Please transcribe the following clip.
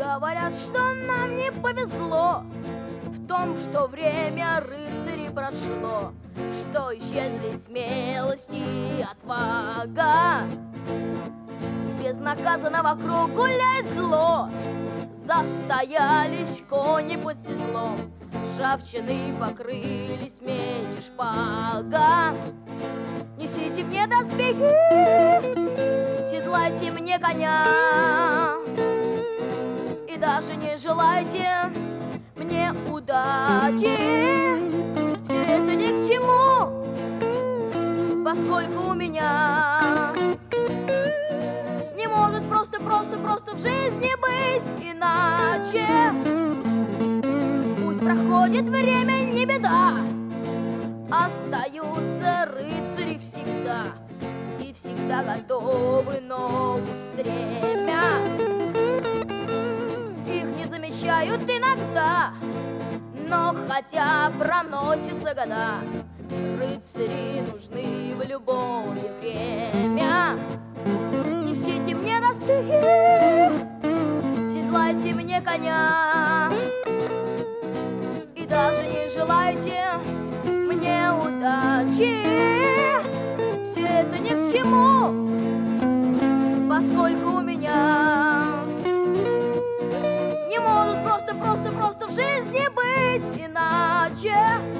Говорят, что нам не повезло в том, что время рыцарей прошло, что исчезли смелость и отвага. Безнаказанно вокруг гуляет зло, застоялись кони под седлом, ржавчиной покрылись меч и шпага. Несите мне доспехи, седлайте мне коня, и даже не желайте мне удачи. Все это ни к чему, поскольку у меня не может просто в жизни быть иначе. Пусть проходит время, не беда, остаются рыцари всегда, и всегда готовы ногу в стремя. Их не замечают иногда, но хотя проносятся года, рыцари нужны в любое время. Несите мне доспехи, седлайте мне коня, и даже не желайте мне удачи. Все это ни к чему, поскольку у меня не может просто в жизни быть иначе.